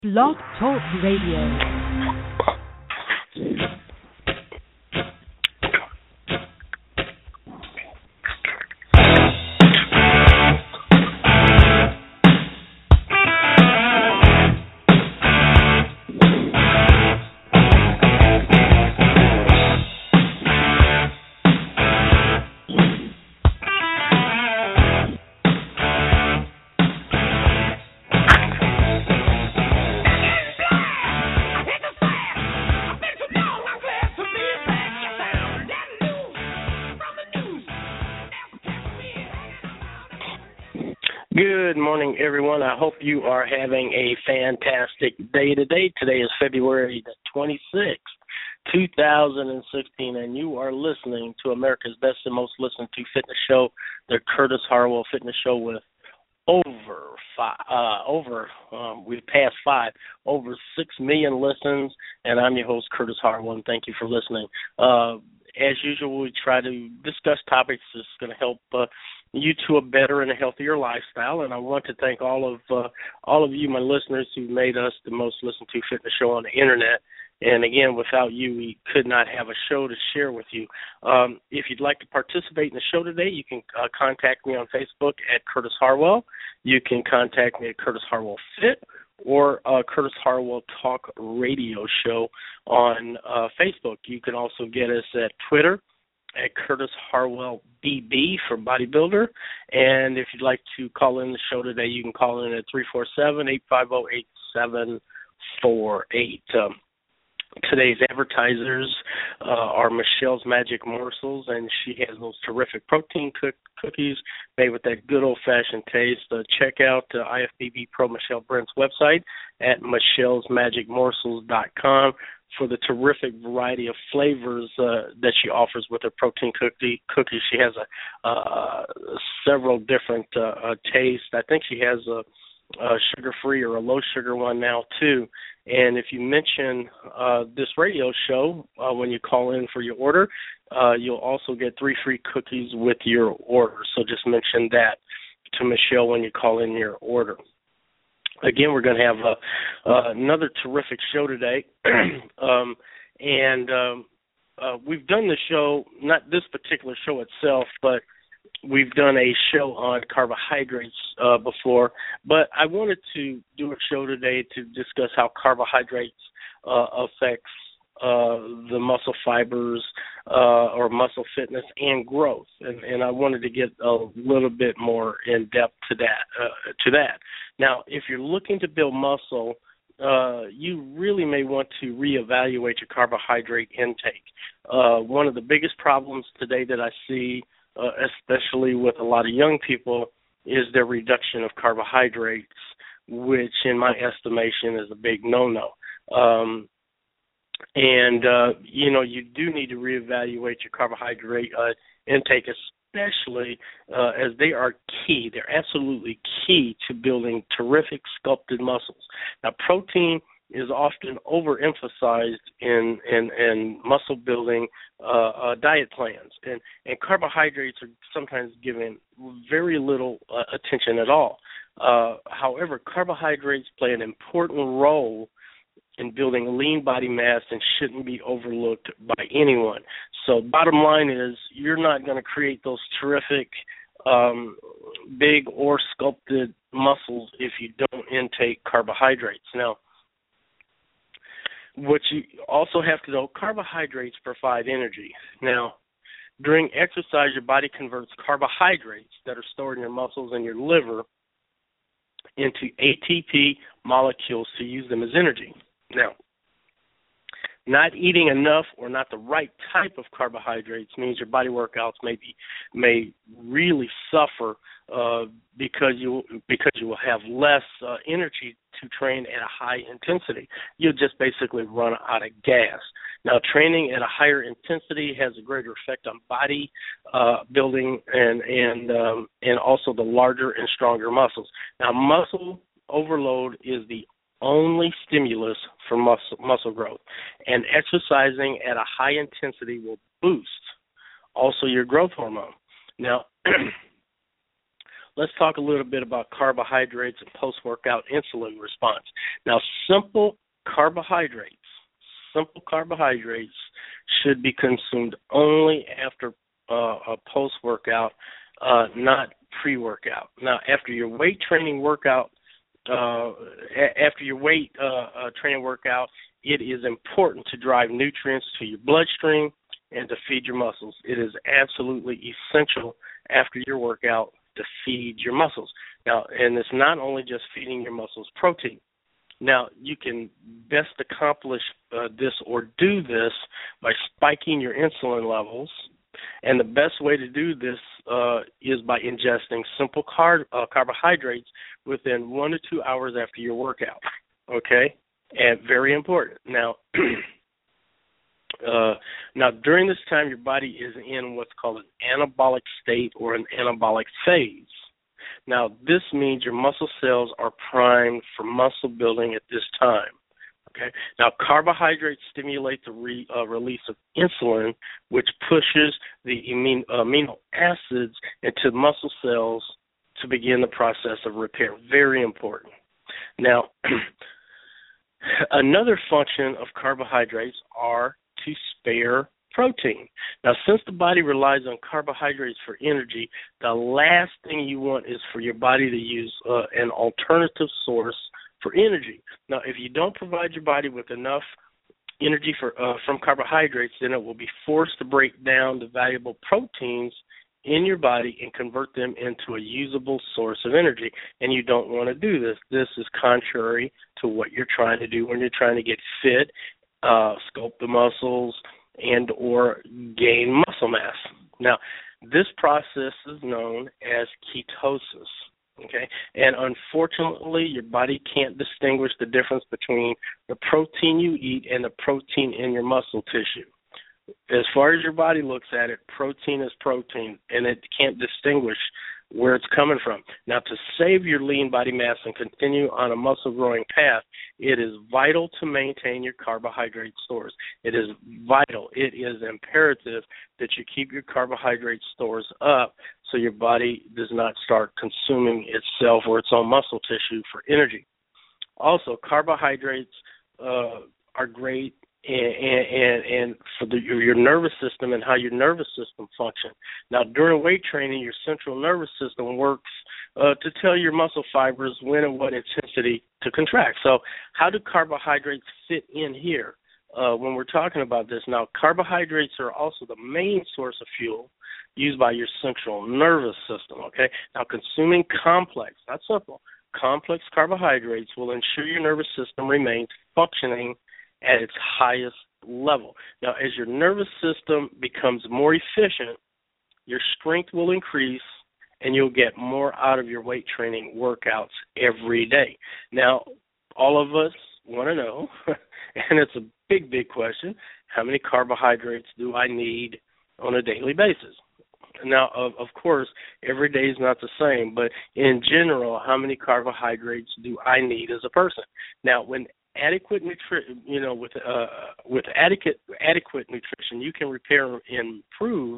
Blog Talk Radio. Good morning, everyone. I hope you are having a fantastic day today. Today is February the 26th, 2016, and you are listening to America's best and most listened to fitness show, the Curtis Harwell Fitness Show, with we've passed over 6 million listens, and I'm your host, Curtis Harwell, and thank you for listening. As usual, we try to discuss topics that's going to help you to a better and a healthier lifestyle. And I want to thank all of you, my listeners, who made us the most listened to fitness show on the internet. And again, without you, we could not have a show to share with you. If you'd like to participate in the show today, you can contact me on Facebook at Curtis Harwell. You can contact me at Curtis Harwell Fit, or Curtis Harwell Talk Radio Show on Facebook. You can also get us at Twitter at Curtis Harwell BB for bodybuilder. And if you'd like to call in the show today, you can call in at 347-850-8748. Today's advertisers are Michelle's Magic Morsels, and she has those terrific protein cookies made with that good old-fashioned taste. Check out IFBB Pro Michelle Brent's website at michellesmagicmorsels.com for the terrific variety of flavors that she offers with her protein cookies. She has several different tastes. I think she has a sugar-free or a low-sugar one now, too. And if you mention this radio show when you call in for your order, you'll also get 3 free cookies with your order. So just mention that to Michelle when you call in your order. Again, we're going to have another terrific show today. We've done the show, not this particular show itself, but we've done a show on carbohydrates before, but I wanted to do a show today to discuss how carbohydrates affects the muscle fibers or muscle fitness and growth, and I wanted to get a little bit more in depth to that. Now, if you're looking to build muscle, you really may want to reevaluate your carbohydrate intake. One of the biggest problems today that I see, especially with a lot of young people, is their reduction of carbohydrates, which in my estimation is a big no-no. You do need to reevaluate your carbohydrate intake, especially as they are key. They're absolutely key to building terrific sculpted muscles. Now, protein is often overemphasized in muscle building diet plans, and carbohydrates are sometimes given very little attention at all. However, carbohydrates play an important role in building lean body mass and shouldn't be overlooked by anyone. So bottom line is, you're not going to create those terrific big or sculpted muscles if you don't intake carbohydrates. Now, what you also have to know, carbohydrates provide energy. Now, during exercise, your body converts carbohydrates that are stored in your muscles and your liver into ATP molecules to use them as energy. Now, not eating enough or not the right type of carbohydrates means your body workouts may really suffer because you will have less energy to train at a high intensity. You'll just basically run out of gas. Now, training at a higher intensity has a greater effect on body building and also the larger and stronger muscles. Now, muscle overload is the only stimulus for muscle growth, and exercising at a high intensity will boost also your growth hormone. Now, let's talk a little bit about carbohydrates and post-workout insulin response. Now, simple carbohydrates should be consumed only after a post-workout, not pre-workout. Now, after your weight training workout, it is important to drive nutrients to your bloodstream and to feed your muscles. It is absolutely essential after your workout to feed your muscles. Now, and it's not only just feeding your muscles protein. Now, you can best accomplish this or do this by spiking your insulin levels, and the best way to do this is by ingesting simple carbohydrates within 1 to 2 hours after your workout, okay? And very important. Now, during this time, your body is in what's called an anabolic state or an anabolic phase. Now, this means your muscle cells are primed for muscle building at this time. Okay. Now, carbohydrates stimulate the release of insulin, which pushes the amino acids into muscle cells to begin the process of repair. Very important. Now, another function of carbohydrates are to spare protein. Now, since the body relies on carbohydrates for energy, the last thing you want is for your body to use an alternative source for energy. Now, if you don't provide your body with enough energy from carbohydrates, then it will be forced to break down the valuable proteins in your body and convert them into a usable source of energy. And you don't want to do this. This is contrary to what you're trying to do when you're trying to get fit, sculpt the muscles, and or gain muscle mass. Now, this process is known as ketosis. Okay, and unfortunately, your body can't distinguish the difference between the protein you eat and the protein in your muscle tissue. As far as your body looks at it, protein is protein, and it can't distinguish where it's coming from. Now, to save your lean body mass and continue on a muscle-growing path, it is vital to maintain your carbohydrate stores. It is vital. It is imperative that you keep your carbohydrate stores up so your body does not start consuming itself or its own muscle tissue for energy. Also, carbohydrates are great and for your nervous system and how your nervous system functions. Now, during weight training, your central nervous system works to tell your muscle fibers when and what intensity to contract. So how do carbohydrates fit in here when we're talking about this? Now, carbohydrates are also the main source of fuel used by your central nervous system, okay? Now, consuming complex, not simple, complex carbohydrates will ensure your nervous system remains functioning at its highest level. Now, as your nervous system becomes more efficient, your strength will increase and you'll get more out of your weight training workouts every day. Now, all of us want to know, and it's a big, big question, how many carbohydrates do I need on a daily basis? Now, of course, every day is not the same, but in general, how many carbohydrates do I need as a person? Now, when adequate nutrition, with adequate nutrition, you can repair and improve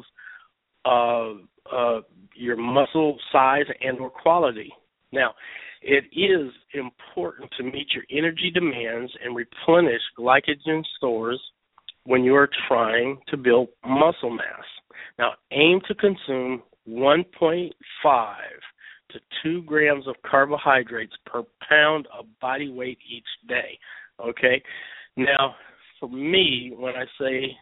your muscle size and or quality. Now, it is important to meet your energy demands and replenish glycogen stores when you are trying to build muscle mass. Now, aim to consume 1.5 to 2 grams of carbohydrates per pound of body weight each day, okay? Now, for me, when I say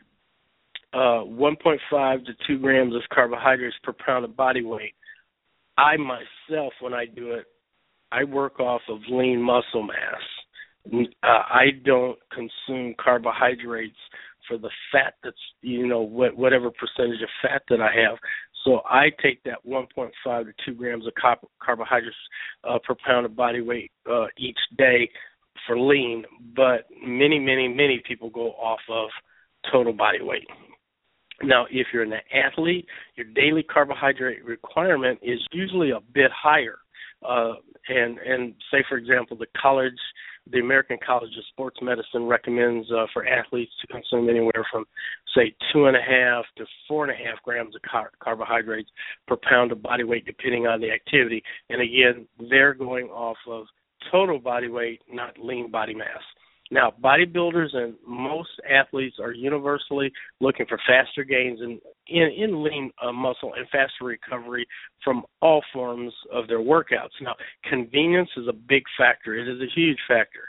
1.5 to 2 grams of carbohydrates per pound of body weight, I myself, when I do it, I work off of lean muscle mass. I don't consume carbohydrates for the fat that's, whatever percentage of fat that I have. So I take that 1.5 to 2 grams of carbohydrates per pound of body weight each day for lean, but many, many, many people go off of total body weight. Now, if you're an athlete, your daily carbohydrate requirement is usually a bit higher. And say, for example, the college the American College of Sports Medicine recommends for athletes to consume anywhere from, say, 2.5 to 4.5 grams of carbohydrates per pound of body weight, depending on the activity. And again, they're going off of total body weight, not lean body mass. Now, bodybuilders and most athletes are universally looking for faster gains in lean muscle and faster recovery from all forms of their workouts. Now, convenience is a big factor. It is a huge factor,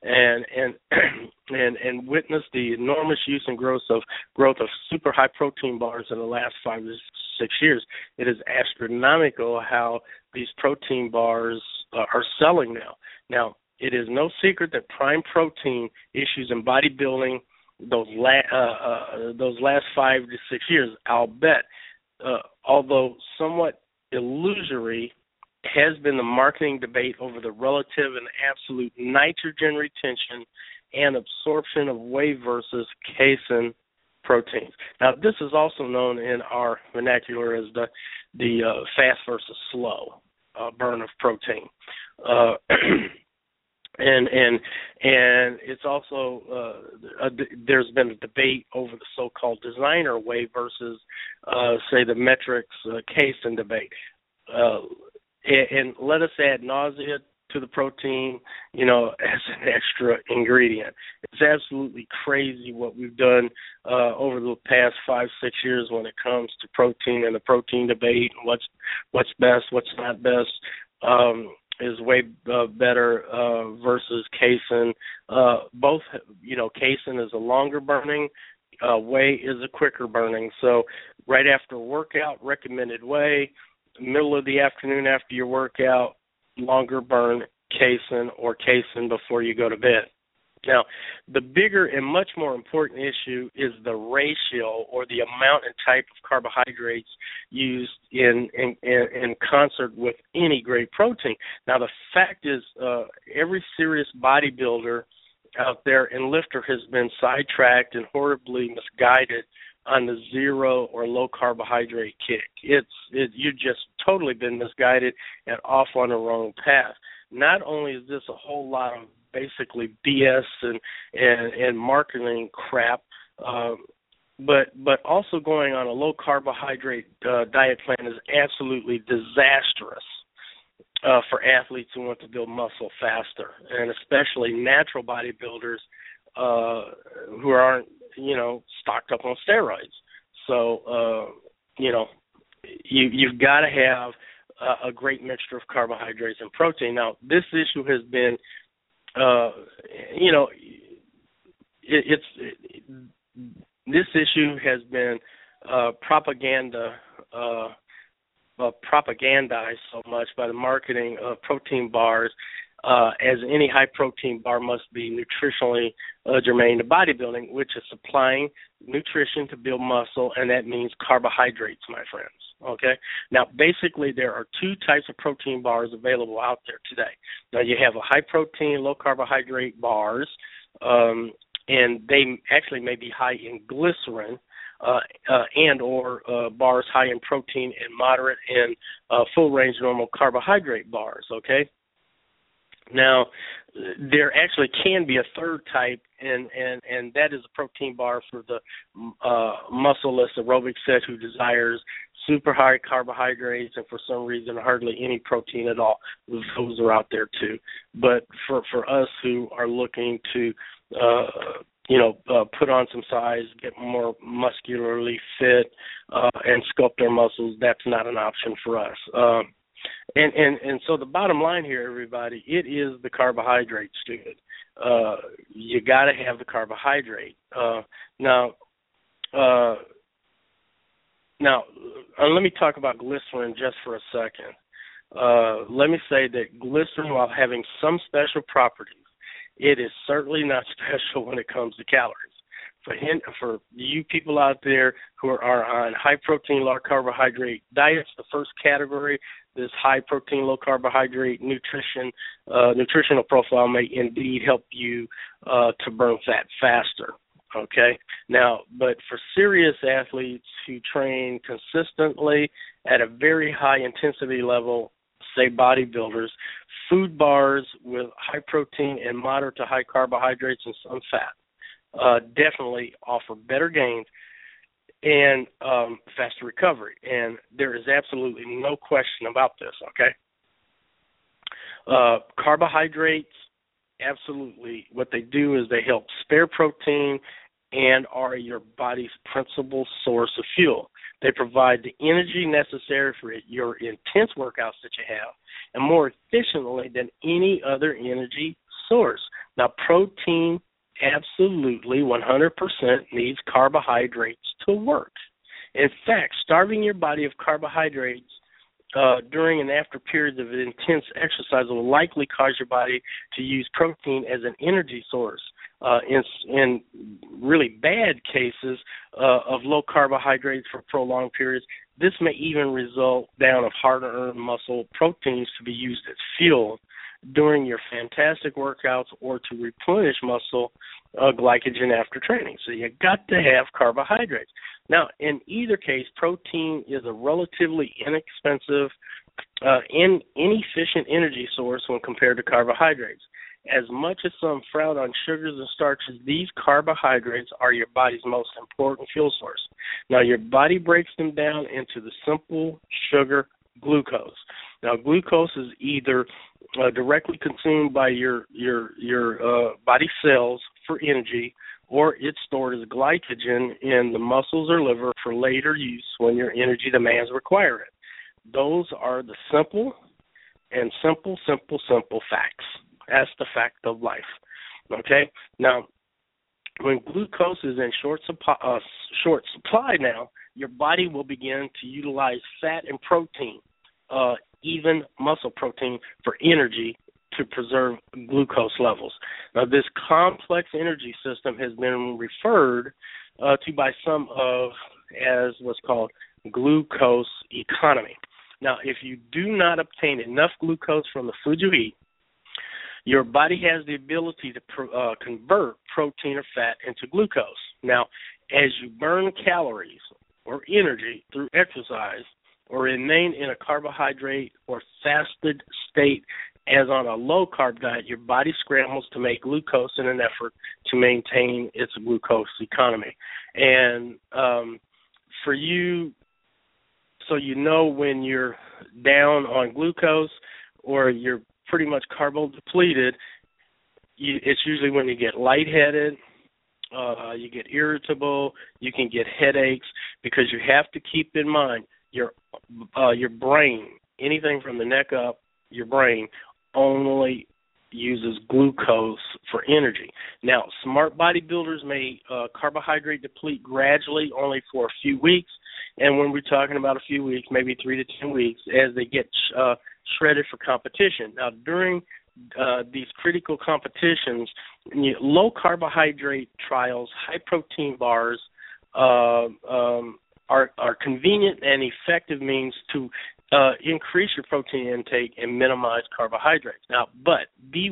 and witness the enormous use and growth of super high protein bars in the last 5 to 6 years. It is astronomical how these protein bars are selling now. Now, it is no secret that prime protein issues in bodybuilding those last 5 to 6 years, I'll bet, although somewhat illusory, has been the marketing debate over the relative and absolute nitrogen retention and absorption of whey versus casein proteins. Now, this is also known in our vernacular as the fast versus slow burn of protein. And it's also there's been a debate over the so-called designer whey versus say the metrics casein debate. And let us add nausea to the protein, as an extra ingredient. It's absolutely crazy what we've done over the past 5-6 years when it comes to protein and the protein debate. What's best, what's not best. Is way better versus casein. Both, casein is a longer burning, whey is a quicker burning. So right after workout, recommended whey. Middle of the afternoon after your workout, longer burn casein or casein before you go to bed. Now, the bigger and much more important issue is the ratio or the amount and type of carbohydrates used in concert with any great protein. Now, the fact is every serious bodybuilder out there and lifter has been sidetracked and horribly misguided on the zero or low carbohydrate kick. You've just totally been misguided and off on the wrong path. Not only is this a whole lot of basically BS and marketing crap, but also going on a low carbohydrate diet plan is absolutely disastrous for athletes who want to build muscle faster, and especially natural bodybuilders who aren't stocked up on steroids. So you've got to have a great mixture of carbohydrates and protein. Now, this issue has been this issue has been propagandized so much by the marketing of protein bars, as any high protein bar must be nutritionally germane to bodybuilding, which is supplying nutrition to build muscle, and that means carbohydrates, my friends. Okay? Now, basically, there are 2 types of protein bars available out there today. Now, you have a high-protein, low-carbohydrate bars, and they actually may be high in glycerin, and or bars high in protein and moderate in full-range normal carbohydrate bars, okay? Now, there actually can be a third type, and that is a protein bar for the muscle-less aerobic set who desires super high carbohydrates and for some reason hardly any protein at all. Those are out there too. But for us who are looking to put on some size, get more muscularly fit, and sculpt our muscles, that's not an option for us. And so the bottom line here, everybody, it is the carbohydrate, stupid. You got to have the carbohydrate. Now, let me talk about glycerin just for a second. Let me say that glycerin, while having some special properties, it is certainly not special when it comes to calories. For you people out there who are on high-protein, low-carbohydrate diets, the first category, this high-protein, low-carbohydrate nutritional profile may indeed help you to burn fat faster, okay? Now, but for serious athletes who train consistently at a very high intensity level, say bodybuilders, food bars with high protein and moderate to high carbohydrates and some fat definitely offer better gains and faster recovery. And there is absolutely no question about this, okay? Carbohydrates, absolutely, what they do is they help spare protein and are your body's principal source of fuel. They provide the energy necessary for your intense workouts that you have and more efficiently than any other energy source. Now, protein absolutely 100% needs carbohydrates to work. In fact, starving your body of carbohydrates during and after periods of intense exercise will likely cause your body to use protein as an energy source. In really bad cases of low carbohydrates for prolonged periods, this may even result down of hard-earned muscle proteins to be used as fuel during your fantastic workouts or to replenish muscle glycogen after training. So you got to have carbohydrates. Now, in either case, protein is a relatively inexpensive and inefficient energy source when compared to carbohydrates. As much as some frown on sugars and starches, these carbohydrates are your body's most important fuel source. Now, your body breaks them down into the simple sugar glucose. Now, glucose is either directly consumed by your body cells for energy, or it's stored as glycogen in the muscles or liver for later use when your energy demands require it. Those are the simple facts. That's the fact of life. Okay? Now, when glucose is in short supply now, your body will begin to utilize fat and protein, even muscle protein, for energy to preserve glucose levels. Now, this complex energy system has been referred to by some as what's called glucose economy. Now, if you do not obtain enough glucose from the food you eat, your body has the ability to convert protein or fat into glucose. Now, as you burn calories or energy through exercise or remain in a carbohydrate or fasted state as on a low-carb diet, your body scrambles to make glucose in an effort to maintain its glucose economy. And for you, so you know when you're down on glucose or you're pretty much carbo depleted, it's usually when you get lightheaded, you get irritable, you can get headaches, because you have to keep in mind your brain, anything from the neck up, your brain only uses glucose for energy. Now, smart bodybuilders may carbohydrate deplete gradually only for a few weeks, and when we're talking about a few weeks, maybe 3 to 10 weeks, as they get shredded for competition. Now, during these critical competitions, low carbohydrate trials, high protein bars are convenient and effective means to increase your protein intake and minimize carbohydrates. Now, but be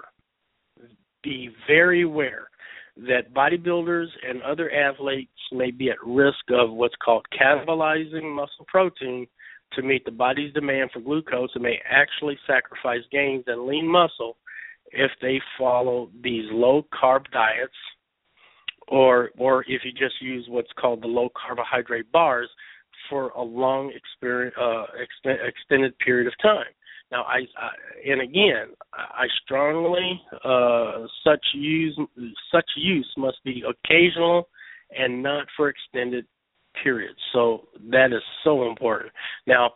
very aware that bodybuilders and other athletes may be at risk of what's called cannibalizing muscle protein to meet the body's demand for glucose, and may actually sacrifice gains in lean muscle if they follow these low-carb diets, or if you just use what's called the low-carbohydrate bars for a long extended period of time. Now, I strongly such use must be occasional and not for extended periods. So that is so important. Now,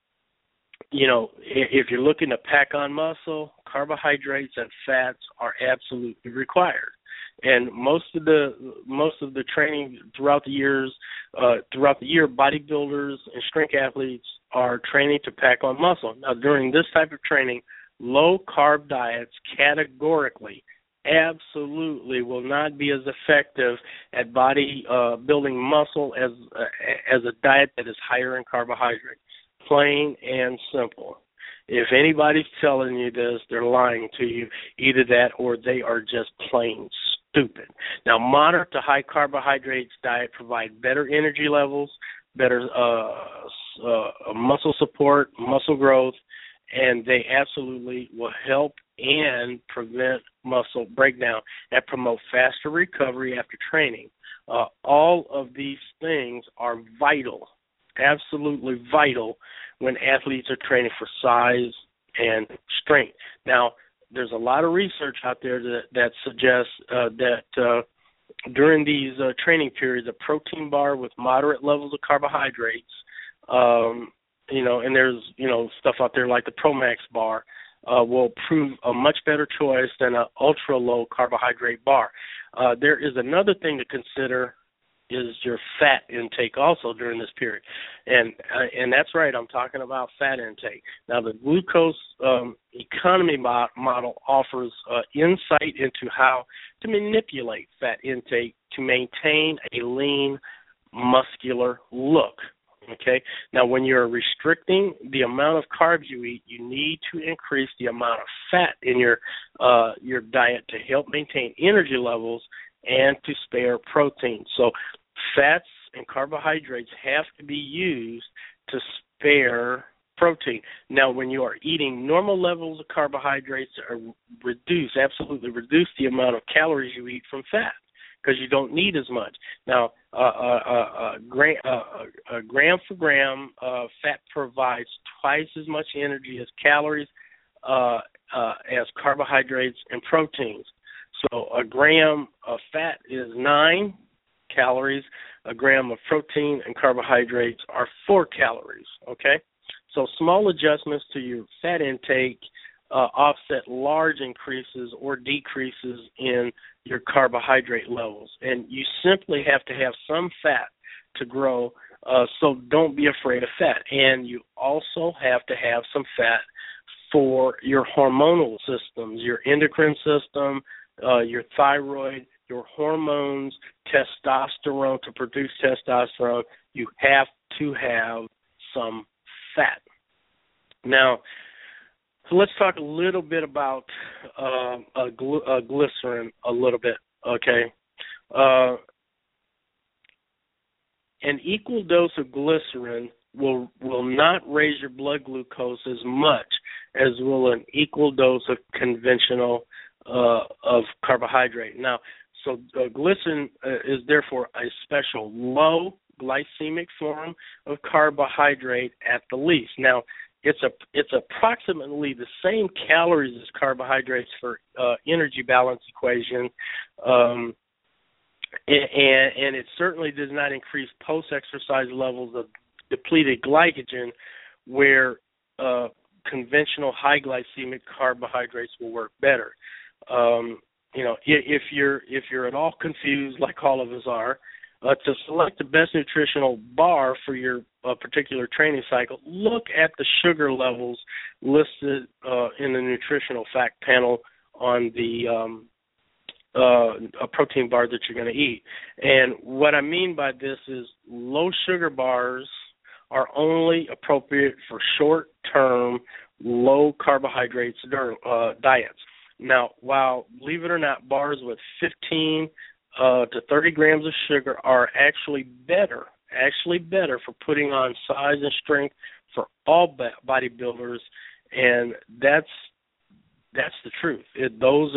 if you're looking to pack on muscle, carbohydrates and fats are absolutely required. And most of the training throughout the year, bodybuilders and strength athletes are training to pack on muscle. Now, during this type of training, low-carb diets categorically, absolutely will not be as effective at body building muscle as a diet that is higher in carbohydrates. Plain and simple. If anybody's telling you this, they're lying to you. Either that or they are just plain stupid. Now, moderate to high carbohydrates diet provide better energy levels, better muscle support, muscle growth, and they absolutely will help and prevent muscle breakdown and promote faster recovery after training. All of these things are vital, absolutely vital, when athletes are training for size and strength. Now, there's a lot of research out there that suggests that during these training periods, a protein bar with moderate levels of carbohydrates, and there's, stuff out there like the Promax bar, will prove a much better choice than an ultra-low carbohydrate bar. There is another thing to consider is your fat intake also during this period. And that's right, I'm talking about fat intake. Now, the glucose economy model offers insight into how to manipulate fat intake to maintain a lean, muscular look. Okay. Now, when you're restricting the amount of carbs you eat, you need to increase the amount of fat in your diet to help maintain energy levels and to spare protein. So, fats and carbohydrates have to be used to spare protein. Now, when you are eating normal levels of carbohydrates, absolutely reduce the amount of calories you eat from fat, because you don't need as much. Now, gram for gram, fat provides twice as much energy as calories as carbohydrates and proteins. So a gram of fat is 9 calories. A gram of protein and carbohydrates are 4 calories, okay? So small adjustments to your fat intake offset large increases or decreases in your carbohydrate levels. And you simply have to have some fat to grow, so don't be afraid of fat. And you also have to have some fat for your hormonal systems, your endocrine system, your thyroid, your hormones, testosterone. To produce testosterone, you have to have some fat. Now, so let's talk a little bit about glycerin a little bit, okay? An equal dose of glycerin will not raise your blood glucose as much as will an equal dose of conventional of carbohydrate. Now, so glycerin is therefore a special low glycemic form of carbohydrate at the least. Now, it's approximately the same calories as carbohydrates for energy balance equation, and it certainly does not increase post-exercise levels of depleted glycogen, where conventional high glycemic carbohydrates will work better. If you're at all confused, like all of us are, to select the best nutritional bar for your particular training cycle, look at the sugar levels listed in the nutritional fact panel on the a protein bar that you're going to eat. And what I mean by this is low sugar bars are only appropriate for short-term, low carbohydrates diets. Now, while, believe it or not, bars with 15 to 30 grams of sugar are actually better for putting on size and strength for all bodybuilders, and that's the truth. Those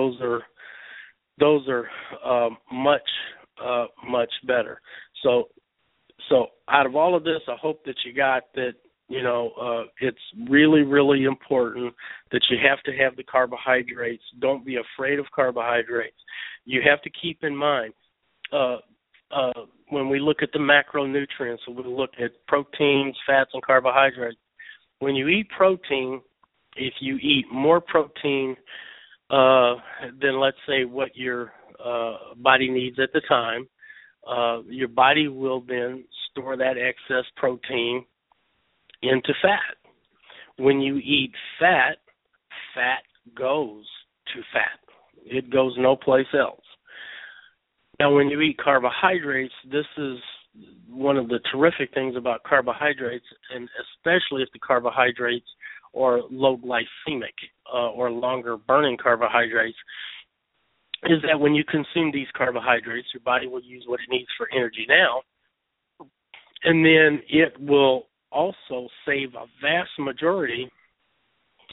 are much better. So out of all of this, I hope that you got that. It's really, really important that you have to have the carbohydrates. Don't be afraid of carbohydrates. You have to keep in mind, when we look at the macronutrients, we look at proteins, fats, and carbohydrates. When you eat protein, if you eat more protein than, let's say, what your body needs at the time, your body will then store that excess protein into fat. When you eat fat, fat goes to fat. It goes no place else. Now, when you eat carbohydrates, this is one of the terrific things about carbohydrates, and especially if the carbohydrates are low glycemic or longer burning carbohydrates, is that when you consume these carbohydrates, your body will use what it needs for energy now, and then it will also save a vast majority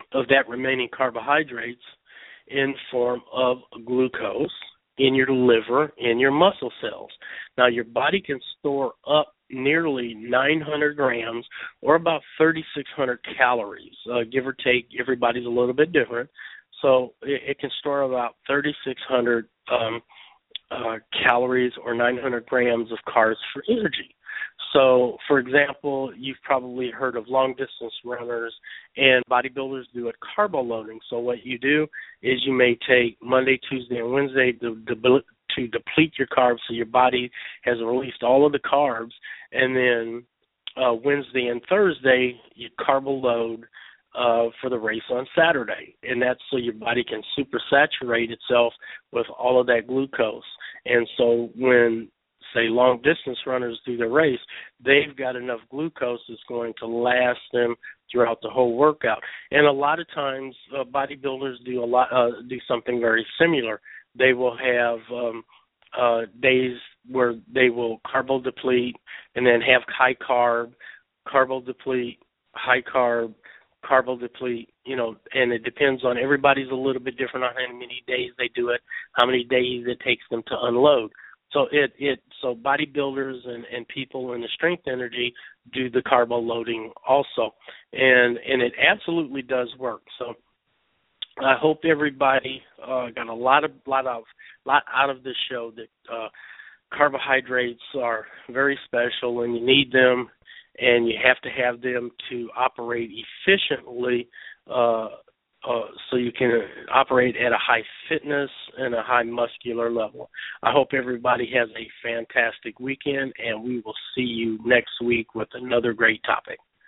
of that remaining carbohydrates in form of glucose in your liver, in your muscle cells. Now, your body can store up nearly 900 grams or about 3,600 calories, give or take. Everybody's a little bit different. So it can store about 3,600 calories or 900 grams of carbs for energy. So, for example, you've probably heard of long-distance runners, and bodybuilders do it carbo loading. So what you do is you may take Monday, Tuesday, and Wednesday to deplete your carbs so your body has released all of the carbs, and then Wednesday and Thursday you carbo load for the race on Saturday, and that's so your body can supersaturate itself with all of that glucose. And so when, say, long-distance runners do their race, they've got enough glucose that's going to last them throughout the whole workout. And a lot of times bodybuilders do something very similar. They will have days where they will carbo deplete and then have high carb, carbo deplete, high carb, carbo deplete, and it depends on, everybody's a little bit different on how many days they do it, how many days it takes them to unload. So so bodybuilders and people in the strength energy do the carbo loading also, and it absolutely does work. So I hope everybody got a lot out of this show, that carbohydrates are very special and you need them, and you have to have them to operate efficiently, so you can operate at a high fitness and a high muscular level. I hope everybody has a fantastic weekend, and we will see you next week with another great topic.